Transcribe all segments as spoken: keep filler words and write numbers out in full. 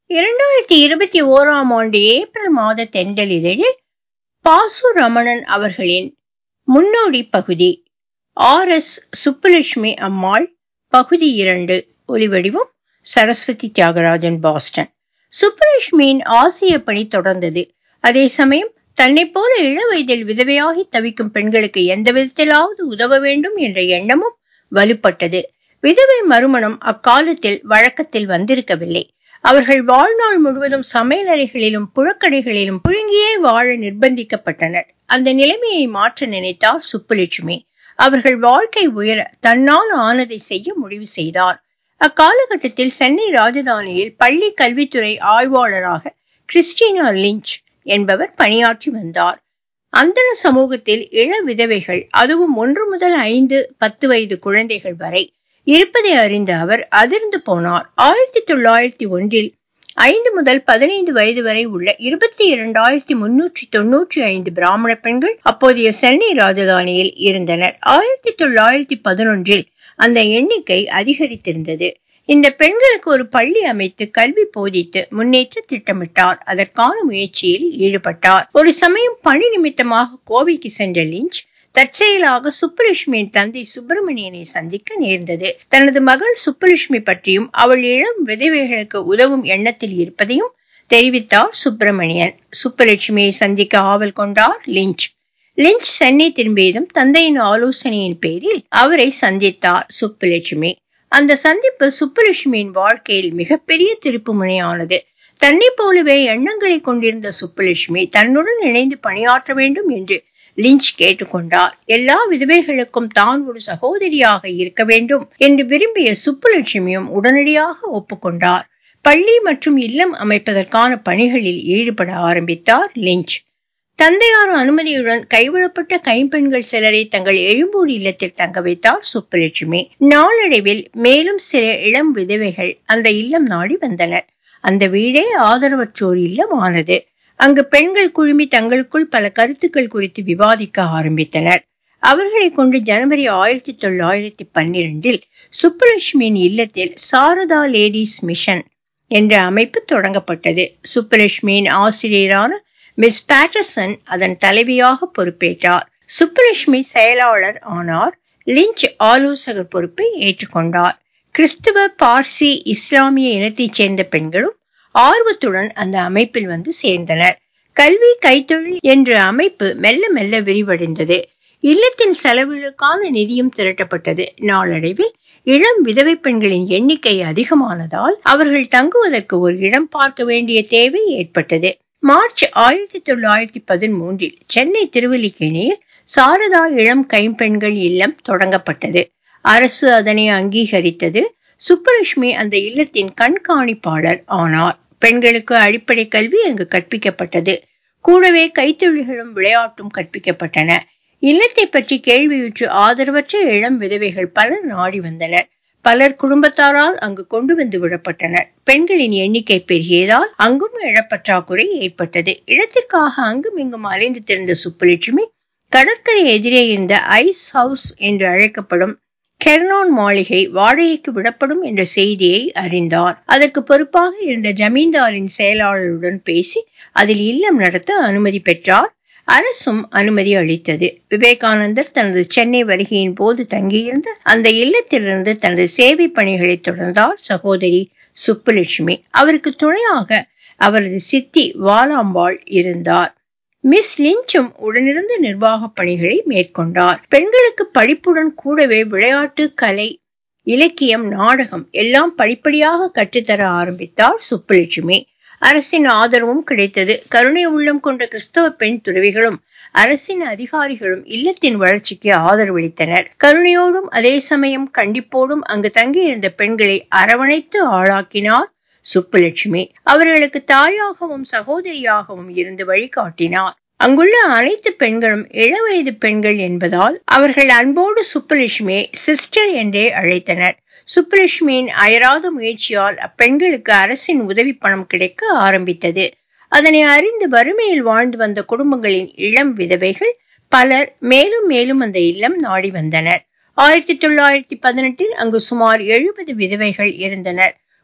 இரண்டாயிரத்தி இருபத்தி ஓராம் ஆண்டு ஏப்ரல் மாத தென்றல் இதழில் பாசு ரமணன் அவர்களின் முன்னோடி பகுதி ஆர் எஸ் சுப்புலட்சுமி அம்மாள் பகுதி இரண்டு. ஒலிவடிவம் சரஸ்வதி தியாகராஜன், பாஸ்டன். சுப்புலட்சுமியின் ஆசிய பணி தொடர்ந்தது. அதே சமயம் தன்னை போல இள வயதில் விதவையாகி தவிக்கும் பெண்களுக்கு எந்த விதத்திலாவது உதவ வேண்டும் என்ற எண்ணமும் வலுப்பட்டது. விதவை மறுமணம் அக்காலத்தில் வழக்கத்தில் வந்திருக்கவில்லை. அவர்கள் வாழ்நாள் முழுவதும் சமையலறைகளிலும் புழக்கடைகளிலும் புழுங்கியே வாழ நிர்பந்திக்கப்பட்டனர். அந்த நிலைமையை மாற்ற நினைத்தார் சுப்புலட்சுமி. அவர்கள் வாழ்க்கை உயர தன்னால் ஆனதை செய்ய முடிவு செய்தார். அக்காலகட்டத்தில் சென்னை ராஜதானியில் பள்ளி கல்வித்துறை ஆய்வாளராக கிறிஸ்டினா லிஞ்ச் என்பவர் பணியாற்றி வந்தார். அந்தண சமூகத்தில் இள விதவைகள், அதுவும் ஒன்று முதல் ஐந்து பத்து வயது குழந்தைகள் வரை இருப்பதை அறிந்த அவர் அதிர்ந்து போனார். ஆயிரத்தி தொள்ளாயிரத்தி ஒன்றில் ஐந்து முதல் பதினைந்து வயது வரை உள்ள இருபத்தி இரண்டாயிரத்தி முன்னூற்றி தொன்னூற்றி ஐந்து பிராமண பெண்கள் அப்போதைய சென்னை ராஜதானியில் இருந்தனர். ஆயிரத்தி தொள்ளாயிரத்தி பதினொன்றில் அந்த எண்ணிக்கை அதிகரித்திருந்தது. இந்த பெண்களுக்கு ஒரு பள்ளி அமைத்து கல்வி போதித்து முன்னேற்ற திட்டமிட்டார். அதற்கான முயற்சியில் ஈடுபட்டார். ஒரு சமயம் பணி நிமித்தமாக கோவைக்கு சென்ற லிஞ்ச் தற்செயலாக சுப்புலட்சுமியின் தந்தை சுப்பிரமணியனை சந்திக்க நேர்ந்தது. தனது மகள் சுப்புலட்சுமி பற்றியும் அவள் இளம் விதவைகளுக்கு உதவும் எண்ணத்தில் இருப்பதையும் தெரிவித்தார் சுப்பிரமணியன். சுப்புலட்சுமியை சந்திக்க ஆவல் கொண்டார் லிஞ்ச். லிஞ்ச் சென்னை திரும்பியதும் தந்தையின் ஆலோசனையின் பேரில் அவரை சந்தித்தார் சுப்புலட்சுமி. அந்த சந்திப்பு சுப்புலட்சுமியின் வாழ்க்கையில் மிகப்பெரிய திருப்பு முனையானது. தன்னை போலவே எண்ணங்களை கொண்டிருந்த சுப்புலட்சுமி தன்னுடன் இணைந்து பணியாற்ற வேண்டும் என்று லிஞ்ச் கேட்டுக்கொண்டார். எல்லா விதவைகளுக்கும் தான் ஒரு சகோதரியாக இருக்க வேண்டும் என்று விரும்பிய சுப்புலட்சுமியும் உடனடியாக ஒப்புக்கொண்டார். பள்ளி மற்றும் இல்லம் அமைப்பதற்கான பணிகளில் ஈடுபட ஆரம்பித்தார் லிஞ்ச். தந்தையார் அனுமதியுடன் கைவிடப்பட்ட கைம்பெண்கள் சிலரை தங்கள் எழும்பூர் இல்லத்தில் தங்க வைத்தார் சுப்புலட்சுமி. நாளடைவில் மேலும் சில இளம் விதவைகள் அந்த இல்லம் நாடி வந்தனர். அந்த வீடே ஆதரவற்றோர் இல்லம் ஆனது. அங்கு பெண்கள் குழுமி தங்களுக்குள் பல கருத்துக்கள் குறித்து விவாதிக்க ஆரம்பித்தனர். அவர்களை கொண்டு ஜனவரி ஆயிரத்தி தொள்ளாயிரத்தி பன்னிரண்டில் சுப்புலட்சுமியின் இல்லத்தில் சாரதா லேடிஸ் மிஷன் என்ற அமைப்பு தொடங்கப்பட்டது. சுப்புலட்சுமியின் ஆசிரியரான மிஸ் பேட்டர்சன் அதன் தலைவியாக பொறுப்பேற்றார். சுப்புலட்சுமி செயலாளர் ஆனார். லிஞ்ச் ஆலோசகர் பொறுப்பை ஏற்றுக்கொண்டார். கிறிஸ்துவ, பார்சி, இஸ்லாமிய இனத்தைச் சேர்ந்த பெண்களும் ஆர்வத்துடன் அந்த அமைப்பில் வந்து சேர்ந்தனர். கல்வி, கைத்தொழில் என்ற அமைப்பு மெல்ல மெல்ல விரிவடைந்தது. இல்லத்தின் செலவுகளுக்கான நிதியும் திரட்டப்பட்டது. நாளடைவில் இளம் விதவை பெண்களின் எண்ணிக்கை அதிகமானதால் அவர்கள் தங்குவதற்கு ஒரு இடம் பார்க்க வேண்டிய தேவை ஏற்பட்டது. மார்ச் ஆயிரத்தி தொள்ளாயிரத்தி பதிமூன்றில் சென்னை திருவல்லிக்கேணியில் சாரதா இளம் கைம்பெண்கள் இல்லம் தொடங்கப்பட்டது. அரசு அதனை அங்கீகரித்தது. சுப்புலட்சுமி அந்த இல்லத்தின் கண்காணிப்பாளர் ஆனார். பெண்களுக்கு அடிப்படை கல்வி அங்கு கற்பிக்கப்பட்டது. கூடவே கைத்தொழில்களும் விளையாட்டும் கற்பிக்கப்பட்டன. இல்லத்தை பற்றி கேள்வியுற்று ஆதரவற்ற இளம் விதவைகள் பலர் நாடி வந்தனர். பலர் குடும்பத்தாரால் அங்கு கொண்டு வந்து விடப்பட்டனர். பெண்களின் எண்ணிக்கை பெருகியதால் அங்கும் இடப்பற்றாக்குறை ஏற்பட்டது. இடத்திற்காக அங்கும் இங்கும் அலைந்து திரிந்த சுப்புலட்சுமி கடற்கரை எதிரே இருந்த ஐஸ் ஹவுஸ் என்று அழைக்கப்படும் கெர்னான் மாளிகை வாடகைக்கு விடப்படும் என்ற செய்தியை அறிந்தார். அதற்கு பொறுப்பாக இருந்த ஜமீன்தாரின் செயலாளருடன் பேசி அதில் இல்லம் நடத்த அனுமதி பெற்றார். அரசும் அனுமதி அளித்தது. விவேகானந்தர் தனது சென்னை வருகையின் போது தங்கியிருந்த அந்த இல்லத்திலிருந்து தனது சேவை பணிகளை தொடர்ந்தார் சகோதரி சுப்புலட்சுமி. அவருக்கு துணையாக அவரது சித்தி வாலாம்பாள் இருந்தார். மிஸ் லிஞ்சும் உடனிருந்து நிர்வாக பணிகளை மேற்கொண்டார். பெண்களுக்கு படிப்புடன் கூடவே விளையாட்டு, கலை, இலக்கியம், நாடகம் எல்லாம் படிப்படியாக கற்றுத்தர ஆரம்பித்தார் சுப்புலட்சுமி. அரசின் ஆதரவும் கிடைத்தது. கருணை உள்ளம் கொண்ட கிறிஸ்தவ பெண் துறவிகளும் அரசின் அதிகாரிகளும் இல்லத்தின் வளர்ச்சிக்கு ஆதரவளித்தனர். கருணையோடும் அதே சமயம் கண்டிப்போடும் அங்கு தங்கியிருந்த பெண்களை அரவணைத்து ஆளாக்கினார் சுப்புலட்சுமி. அவர்களுக்கு தாயாகவும் சகோதரியாகவும் இருந்து வழிகாட்டினார். அங்குள்ள அனைத்து பெண்களும் இளவயது பெண்கள் என்பதால் அவர்கள் அன்போடு சுப்புலட்சுமியை சிஸ்டர் என்றே அழைத்தனர். சுப்புலட்சுமியின் அயராத முயற்சியால் அப்பெண்களுக்கு அரசின் உதவி பணம் கிடைக்க ஆரம்பித்தது. அதனை அறிந்து வறுமையில் வாழ்ந்து வந்த குடும்பங்களின் இளம் விதவைகள் பலர் மேலும் மேலும் அந்த இல்லம் நாடி வந்தனர். ஆயிரத்தி தொள்ளாயிரத்தி பதினெட்டில் அங்கு சுமார் எழுபது விதவைகள் இருந்தனர்.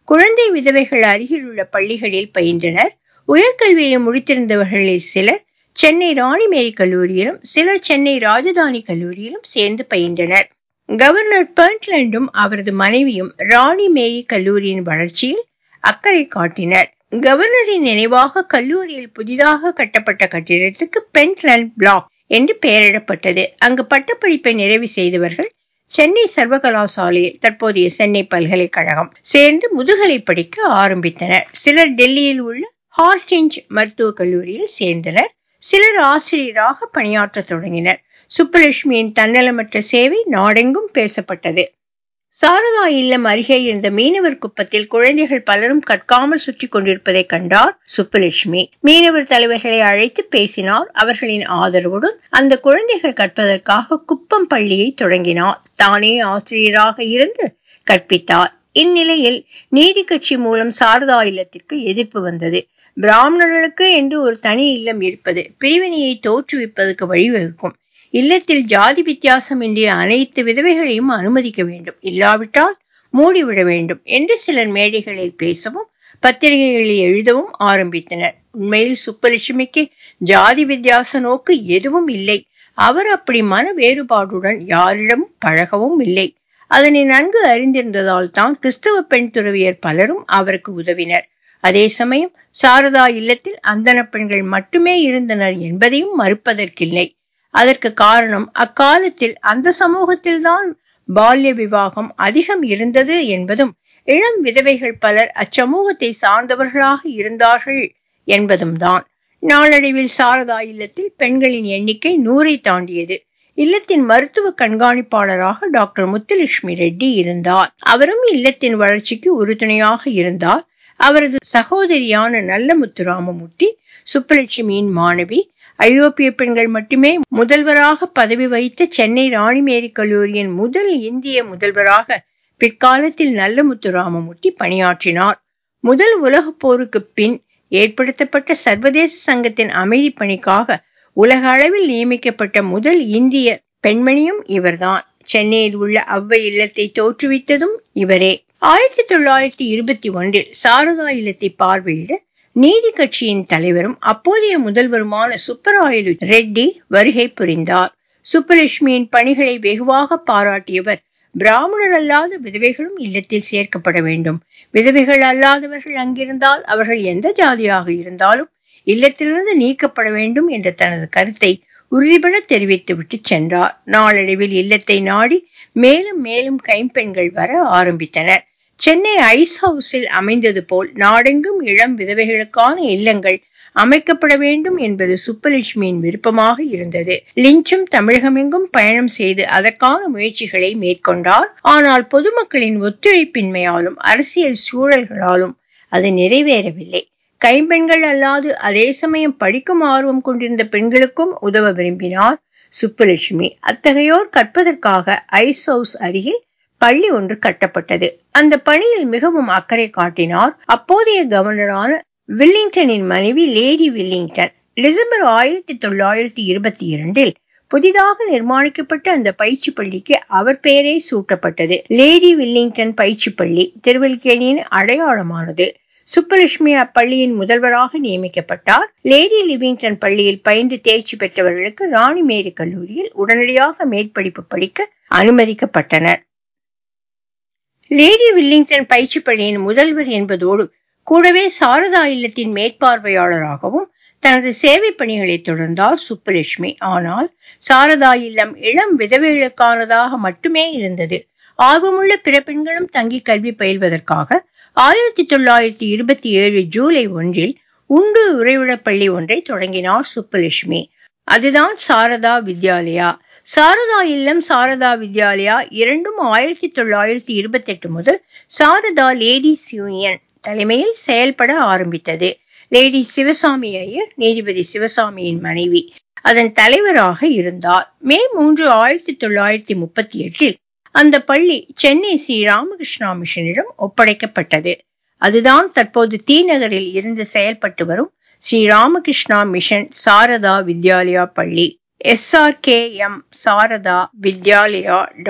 குழந்தை விதவைகள் அருகில் உள்ள பள்ளிகளில் பயின்றனர். உயர்கல்வியை முடித்திருந்தவர்களில் சிலர் சென்னை ராணிமேரி கல்லூரியிலும் சிலர் சென்னை ராஜதானி கல்லூரியிலும் சேர்ந்து பயின்றனர். கவர்னர் பெர்ட்லண்டும் அவரது மனைவியும் ராணிமேரி கல்லூரியின் வளர்ச்சியில் அக்கறை காட்டினர். கவர்னரின் நினைவாக கல்லூரியில் புதிதாக கட்டப்பட்ட கட்டிடத்துக்கு பென்ட்லண்ட் பிளாக் என்று பெயரிடப்பட்டது. அங்கு பட்டப்படிப்பை நிறைவு செய்தவர்கள் சென்னை சர்வகலாசாலையில், தற்போதைய சென்னை பல்கலைக்கழகம் சேர்ந்து முதுகலை படிக்க ஆரம்பித்தனர். சிலர் டெல்லியில் உள்ள ஹார்டிஞ்ச் மருத்துவக் கல்லூரியில் சேர்ந்தனர். சிலர் ஆசிரியராக பணியாற்ற தொடங்கினர். சுப்புலட்சுமியின் தன்னலமற்ற சேவை நாடெங்கும் பேசப்பட்டது. சாரதா இல்லம் அருகே இருந்த மீனவர் குப்பத்தில் குழந்தைகள் பலரும் கற்காமல் சுற்றி கொண்டிருப்பதை கண்டார் சுப்புலட்சுமி. மீனவர் தலைவர்களை அழைத்து பேசினார். அவர்களின் ஆதரவுடன் அந்த குழந்தைகள் கற்பதற்காக குப்பம் பள்ளியை தொடங்கினார். தானே ஆசிரியராக இருந்து கற்பித்தார். இந்நிலையில் நீதி கட்சி மூலம் சாரதா இல்லத்திற்கு எதிர்ப்பு வந்தது. பிராமணர்களுக்கு என்று ஒரு தனி இல்லம் இருப்பது பிரிவினையை தோற்றுவிப்பதற்கு வழிவகுக்கும். இல்லத்தில் ஜாதி வித்தியாசம் இன்றி அனைத்து விதவைகளையும் அனுமதிக்க வேண்டும், இல்லாவிட்டால் மூடிவிட வேண்டும் என்று சிலர் மேடைகளில் பேசவும் பத்திரிகைகளில் எழுதவும் ஆரம்பித்தனர். உண்மையில் சுப்புலட்சுமிக்கு ஜாதி வித்தியாச நோக்கு எதுவும் இல்லை. அவர் அப்படி மன வேறுபாடுடன் யாரிடமும் பழகவும் இல்லை. அதனை நன்கு அறிந்திருந்ததால் தான் கிறிஸ்தவ பெண் துறவியர் பலரும் அவருக்கு உதவினர். அதே சமயம் சாரதா இல்லத்தில் அந்தன பெண்கள் மட்டுமே இருந்தனர் என்பதையும் மறுப்பதற்கில்லை. அதற்கு காரணம் அக்காலத்தில் அந்த சமூகத்தில்தான் பால்ய விவாகம் அதிகம் இருந்தது என்பதும் இளம் விதவைகள் பலர் அச்சமூகத்தை சார்ந்தவர்களாக இருந்தார்கள் என்பதும் தான். நாளடைவில் சாரதா இல்லத்தில் பெண்களின் எண்ணிக்கை நூறை தாண்டியது. இல்லத்தின் மருத்துவ கண்காணிப்பாளராக டாக்டர் முத்துலட்சுமி ரெட்டி இருந்தார். அவரும் இல்லத்தின் வளர்ச்சிக்கு உறுதுணையாக இருந்தார். அவரது சகோதரியான நல்லமுத்து ராமமூர்த்தி சுப்புலட்சுமியின் மாணவி. ஐரோப்பிய பெண்கள் மட்டுமே முதல்வராக பதவி வகித்த சென்னை ராணிமேரி கல்லூரியின் முதல் இந்திய முதல்வராக பிற்காலத்தில் நல்லமுத்து ராமமூர்த்தி பணியாற்றினார். முதல் உலக போருக்கு பின் ஏற்படுத்தப்பட்ட சர்வதேச சங்கத்தின் அமைதி பணிக்காக உலக அளவில் நியமிக்கப்பட்ட முதல் இந்திய பெண்மணியும் இவர்தான். சென்னையில் உள்ள அவ்வை இல்லத்தை தோற்றுவித்ததும் இவரே. ஆயிரத்தி தொள்ளாயிரத்தி இருபத்தி ஒன்றில் சாரதா இல்லத்தை பார்வையிட நீதி கட்சியின் தலைவரும் அப்போதைய முதல்வருமான சுப்பராயலு ரெட்டி வருகை புரிந்தார். சுப்புலட்சுமியின் பணிகளை வெகுவாக பாராட்டியவர், பிராமணர் அல்லாத விதவைகளும் இல்லத்தில் சேர்க்கப்பட வேண்டும். விதவைகள் அல்லாதவர்கள் அங்கிருந்தால் அவர்கள் எந்த ஜாதியாக இருந்தாலும் இல்லத்திலிருந்து நீக்கப்பட வேண்டும் என்ற தனது கருத்தை உறுதிபட தெரிவித்து விட்டு சென்றார். நாளடைவில் இல்லத்தை நாடி மேலும் மேலும் கைம்பெண்கள் வர ஆரம்பித்தனர். சென்னை ஐஸ் ஹவுஸில் அமைந்தது போல் நாடெங்கும் இளம் விதவைகளுக்கான இல்லங்கள் அமைக்கப்பட வேண்டும் என்பது சுப்புலட்சுமியின் விருப்பமாக இருந்தது. லிஞ்சும் தமிழகமெங்கும் பயணம் செய்து அதற்கான முயற்சிகளை மேற்கொண்டார். ஆனால் பொதுமக்களின் ஒத்துழைப்பின்மையாலும் அரசியல் சூழல்களாலும் அது நிறைவேறவில்லை. கைம்பெண்கள் அல்லாது அதே சமயம் படிக்கும் ஆர்வம் கொண்டிருந்த பெண்களுக்கும் உதவ விரும்பினார் சுப்புலட்சுமி. அத்தகையோர் கற்பதற்காக ஐஸ் ஹவுஸ் அருகில் பள்ளி ஒன்று கட்டப்பட்டது. அந்த பணியில் மிகவும் அக்கறை காட்டினார் அப்போதைய கவர்னரான வில்லிங்டனின் மனைவி லேடி வில்லிங்டன். டிசம்பர் ஆயிரத்தி தொள்ளாயிரத்தி இருபத்தி இரண்டில் புதிதாக நிர்மாணிக்கப்பட்ட அந்த பயிற்சி பள்ளிக்கு அவர் பெயரே சூட்டப்பட்டது. லேடி வில்லிங்டன் பயிற்சி பள்ளி திருவல்லிக்கேணியின் அடையாளமானது. சுப்புலட்சுமி அப்பள்ளியின் முதல்வராக நியமிக்கப்பட்டார். லேடி லிவிங்டன் பள்ளியில் பயின்று தேர்ச்சி பெற்றவர்களுக்கு ராணிமேரி கல்லூரியில் உடனடியாக மேற்படிப்பு படிக்க அனுமதிக்கப்பட்டனர். லேடி வில்லிங்டன் பயிற்சி பள்ளியின் முதல்வர் என்பதோடு கூடவே சாரதா இல்லத்தின் மேற்பார்வையாளராகவும் தனது சேவை பணிகளை தொடர்ந்தார் சுப்புலட்சுமி. ஆனால் சாரதா இல்லம் இளம் விதவைகளுக்கானதாக மட்டுமே இருந்தது. ஆர்வமுள்ள பிற பெண்களும் தங்கி கல்வி பயில்வதற்காக ஆயிரத்தி தொள்ளாயிரத்தி இருபத்தி ஏழு ஜூலை ஒன்றில் உண்டு உறைவிட பள்ளி ஒன்றை தொடங்கினார் சுப்புலட்சுமி. அதுதான் சாரதா வித்யாலயா. சாரதா இல்லம், சாரதா வித்யாலயா இரண்டும் ஆயிரத்தி தொள்ளாயிரத்தி இருபத்தி எட்டு முதல் சாரதா லேடிஸ் யூனியன் தலைமையில் செயல்பட ஆரம்பித்தது. லேடி சிவசாமி ஐயர் நீதிபதி சிவசாமியின் மனைவி அதன் தலைவராக இருந்தார். மே மூன்று ஆயிரத்தி தொள்ளாயிரத்தி முப்பத்தி எட்டில் அந்த பள்ளி சென்னை ஸ்ரீ ராமகிருஷ்ணா மிஷனிடம் ஒப்படைக்கப்பட்டது. அதுதான் தற்போது தி நகரில் இருந்து செயல்பட்டு வரும் ஸ்ரீ ராமகிருஷ்ணா மிஷன் சாரதா வித்யாலயா பள்ளி. S R K M Sarada Vidyalaya dot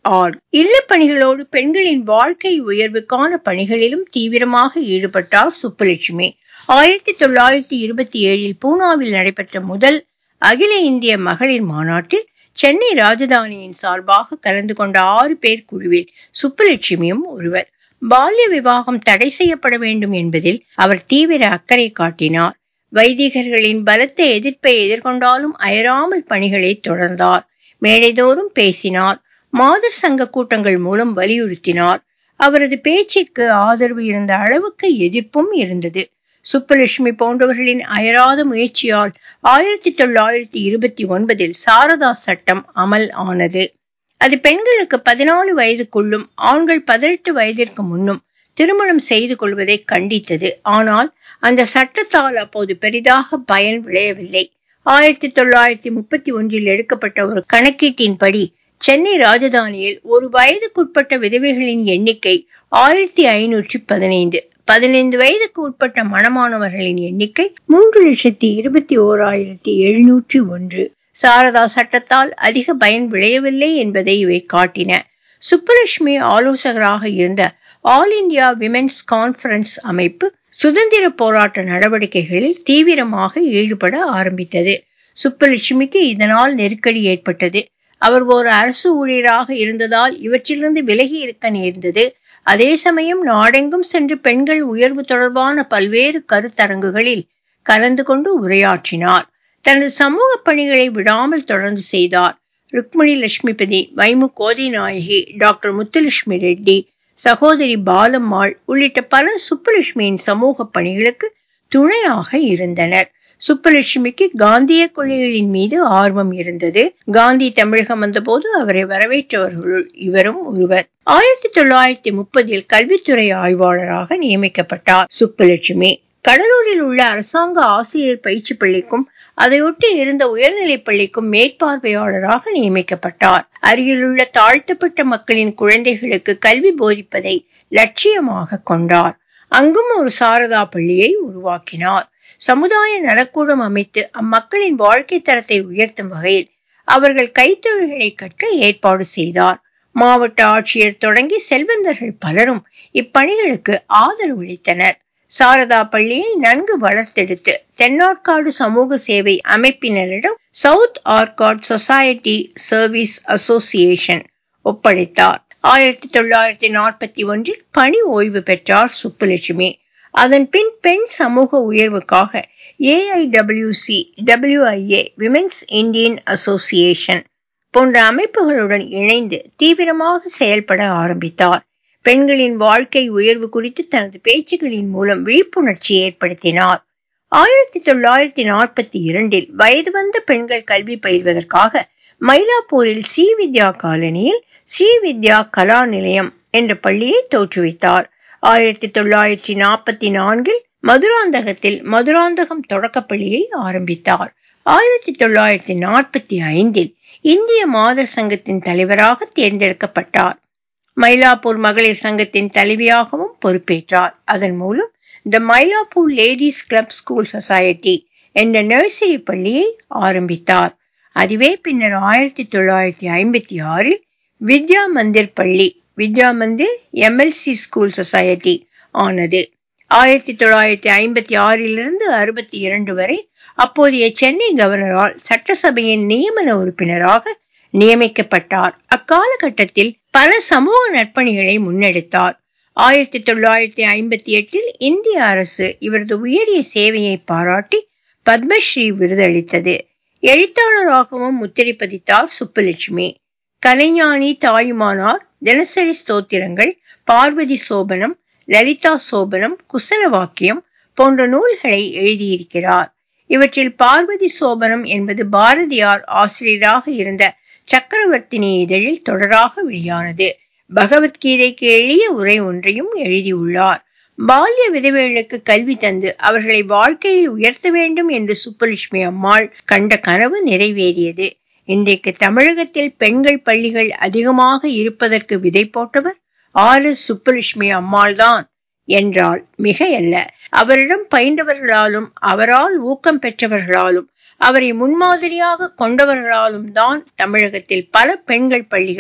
org. இல்லப் பணிகளோடு பெண்களின் வாழ்க்கை உயர்வுக்கான பணிகளிலும் தீவிரமாக ஈடுபட்டார் சுப்புலட்சுமி. ஆயிரத்தி தொள்ளாயிரத்தி இருபத்தி ஏழில் பூனாவில் நடைபெற்ற முதல் அகில இந்திய மகளிர் மாநாட்டில் சென்னை ராஜதானியின் சார்பாக கலந்து கொண்ட ஆறு பேர் குழுவில் சுப்புலட்சுமியும் ஒருவர். பால்ய விவாகம் தடை செய்யப்பட வேண்டும் என்பதில் அவர் தீவிர அக்கறை காட்டினார். வைதிகர்களின் பலத்த எதிர்ப்பை எதிர்கொண்டாலும் அயராமல் பணிகளை தொடர்ந்தார். மேடைதோறும் பேசினார். மாதர் சங்க கூட்டங்கள் மூலம் வலியுறுத்தினார். அவரது பேச்சிற்கு ஆதரவு இருந்த அளவுக்கு எதிர்ப்பும் இருந்தது. சுப்புலட்சுமி போன்றவர்களின் அயராத முயற்சியால் ஆயிரத்தி தொள்ளாயிரத்தி இருபத்தி ஒன்பதில் சாரதா சட்டம் அமல் ஆனது. அது பெண்களுக்கு பதினாலு வயதுக்குள்ளும் ஆண்கள் பதினெட்டு வயதிற்கு முன்னும் திருமணம் செய்து கொள்வதை கண்டித்தது. ஆனால் அந்த சட்டத்தால் அப்போது பெரிதாக பயன் விளையவில்லை. ஆயிரத்தி தொள்ளாயிரத்தி முப்பத்தி ஒன்றில் எடுக்கப்பட்ட ஒரு கணக்கீட்டின்படி சென்னை ராஜதானியில் ஒரு வயதுக்குட்பட்ட விதவைகளின் எண்ணிக்கை ஆயிரத்தி ஐநூற்றி பதினைந்து. பதினைந்து வயதுக்கு உட்பட்ட மணமானவர்களின் எண்ணிக்கை மூன்று லட்சத்தி இருபத்தி ஓர் ஆயிரத்தி எழுநூற்றி ஒன்று. சாரதா சட்டத்தால் அதிக பயன் விளையவில்லை என்பதை இவை காட்டின. சுப்புலட்சுமி ஆலோசகராக இருந்த ஆல் இந்தியா விமென்ஸ் கான்ஃபரன்ஸ் அமைப்பு சுதந்திர போராட்ட நடவடிக்கைகளில் தீவிரமாக ஈடுபட ஆரம்பித்தது. சுப்புலட்சுமிக்கு இதனால் நெருக்கடி ஏற்பட்டது. அவர் ஒரு அரசு ஊழியராக இருந்ததால் இவற்றிலிருந்து விலகி இருக்க நேர்ந்தது. அதே சமயம் நாடெங்கும் சென்று பெண்கள் உயர்வு தொடர்பான பல்வேறு கருத்தரங்குகளில் கலந்து கொண்டு உரையாற்றினார். தனது சமூக பணிகளை விடாமல் தொடர்ந்து செய்தார். ருக்மணி லட்சுமிபதி, வைமு கோதை நாயகி, டாக்டர் முத்துலட்சுமி ரெட்டி, சகோதரி பாலம்மாள் உள்ளிட்ட பலர் சுப்புலட்சுமியின் சமூக பணிகளுக்கு துணையாக இருந்தனர். சுப்புலட்சுமிக்கு காந்திய கொள்கைகளின் மீது ஆர்வம் இருந்தது. காந்தி தமிழகம் வந்தபோது அவரை வரவேற்றவர்களுள் இவரும் ஒருவர். ஆயிரத்தி தொள்ளாயிரத்தி முப்பதில் கல்வித்துறை ஆய்வாளராக நியமிக்கப்பட்டார். சுப்புலட்சுமி கடலூரில் உள்ள அரசாங்க ஆசிரியர் பயிற்சி பள்ளிக்கும் அதையொட்டி இருந்த உயர்நிலை பள்ளிக்கும் மேற்பார்வையாளராக நியமிக்கப்பட்டார். அருகிலுள்ள தாழ்த்தப்பட்ட மக்களின் குழந்தைகளுக்கு கல்வி போதிப்பதை லட்சியமாக கொண்டார். அங்கும் ஒரு சாரதா பள்ளியை உருவாக்கினார். சமுதாய நலக்கூடம் அமைத்து அம்மக்களின் வாழ்க்கை தரத்தை உயர்த்தும் வகையில் அவர்கள் கைத்தொழில்களை கற்க ஏற்பாடு செய்தார். மாவட்ட ஆட்சியர் தொடங்கி செல்வந்தர்கள் பலரும் இப்பணிகளுக்கு ஆதரவளித்தனர். சாரதா பள்ளியை நன்கு வளர்த்தெடுத்து தென்னார்காடு சமூக சேவை அமைப்பினரிடம் south Arcot society service association ஒப்படைத்தார். ஆயிரத்தி தொள்ளாயிரத்தி நாற்பத்தி ஒன்றில் பணி ஓய்வு பெற்றார் சுப்புலட்சுமி. அதன் பின் பெண் சமூக உயர்வுக்காக A I W C, W I A, women's Indian association போன்ற அமைப்புகளுடன் இணைந்து தீவிரமாக செயல்பட ஆரம்பித்தார். பெண்களின் வாழ்க்கை உயர்வு குறித்து தனது பேச்சுகளின் மூலம் விழிப்புணர்ச்சி ஏற்படுத்தினார். ஆயிரத்தி தொள்ளாயிரத்தி நாற்பத்தி இரண்டில் வயது வந்த பெண்கள் கல்வி பயில்வதற்காக மயிலாப்பூரில் ஸ்ரீவித்யா காலனியில் ஸ்ரீவித்யா கலா நிலையம் என்ற பள்ளியை தோற்றுவித்தார். ஆயிரத்தி தொள்ளாயிரத்தி நாற்பத்தி நான்கில் மதுராந்தகத்தில் மதுராந்தகம் தொடக்கப்பள்ளியை ஆரம்பித்தார். ஆயிரத்தி தொள்ளாயிரத்தி நாற்பத்தி ஐந்தில் இந்திய மாதர் சங்கத்தின் தலைவராக தேர்ந்தெடுக்கப்பட்டார். மயிலாப்பூர் மகளிர் சங்கத்தின் தலைவியாகவும் பொறுப்பேற்றார். அதன் மூலம் the Mylapore ladies club school society என்ற நர்சரி பள்ளியை ஆரம்பித்தார். அதுவே பின்னர் ஆயிரத்தி தொள்ளாயிரத்தி ஐம்பத்தி ஆறில் வித்யா மந்திர் பள்ளி, Vidya Mandir M L C school society ஆனது. ஆயிரத்தி தொள்ளாயிரத்தி ஐம்பத்தி ஆறிலிருந்து அறுபத்தி இரண்டு வரை அப்போதைய சென்னை கவர்னரால் சட்டசபையின் நியமன உறுப்பினராக நியமிக்கப்பட்டார். அக்காலகட்டத்தில் பல சமூக நற்பணிகளை முன்னெடுத்தார். ஆயிரத்தி தொள்ளாயிரத்தி ஐம்பத்தி எட்டில் இந்திய அரசு இவரது உயரிய சேவையை பாராட்டி பத்மஸ்ரீ விருது அளித்தது. எழுத்தாளராகவும் முத்திரை பதித்தார் சுப்புலட்சுமி. கலைஞானி தாயுமானார், தினசரி ஸ்தோத்திரங்கள், பார்வதி சோபனம், லலிதா சோபனம், குசல வாக்கியம் போன்ற நூல்களை எழுதியிருக்கிறார். இவற்றில் பார்வதி சோபனம் என்பது பாரதியார் ஆசிரியராக இருந்த சக்கரவர்த்தினி இதழில் தொடராக வெளியானது. பகவத்கீதைக்கு எளிய உரை ஒன்றையும் எழுதியுள்ளார். பால்ய விதவைகளுக்கு கல்வி தந்து அவர்களை வாழ்க்கையில் உயர்த்த வேண்டும் என்று சுப்புலட்சுமி அம்மாள் கண்ட கனவு நிறைவேறியது. இன்றைக்கு தமிழகத்தில் பெண்கள் பள்ளிகள் அதிகமாக இருப்பதற்கு விதை போட்டவர் ஆர் எஸ் சுப்புலட்சுமி அம்மாள் தான் என்றால் மிகையல்ல. அவரிடம் பயின்றவர்களாலும் அவரால் ஊக்கம் பெற்றவர்களாலும் அவரை முன்மாதிரியாக கொண்டவர்களாலும் தான் தமிழகத்தில் பல பெண்கள் பள்ளிகள்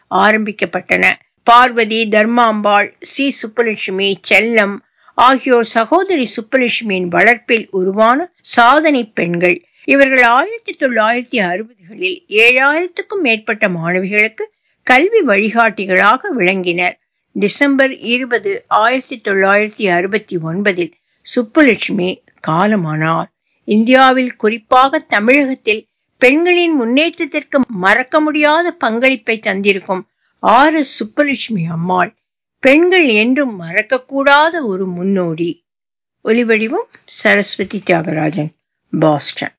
ஆரம்பிக்கப்பட்டன. பார்வதி, தர்மாம்பாள், சி சுப்புலட்சுமி, செல்லம் ஆகியோர் சகோதரி சுப்புலட்சுமியின் வளர்ப்பில் உருவான சாதனை பெண்கள். இவர்கள் ஆயிரத்தி தொள்ளாயிரத்தி அறுபதுகளில் ஏழாயிரத்துக்கும் மேற்பட்ட மாணவிகளுக்கு கல்வி வழிகாட்டிகளாக விளங்கினர். டிசம்பர் இருபது ஆயிரத்தி தொள்ளாயிரத்தி அறுபத்தி ஒன்பதில் சுப்புலட்சுமி காலமானார். இந்தியாவில், குறிப்பாக தமிழகத்தில் பெண்களின் முன்னேற்றத்திற்கு மறக்க முடியாத பங்களிப்பை தந்திருக்கும் ஆர் எஸ் சுப்புலட்சுமி அம்மாள் பெண்கள் என்றும் மறக்கக்கூடாத ஒரு முன்னோடி. ஒலிவடிவம் சரஸ்வதி தியாகராஜன், பாஸ்டன்.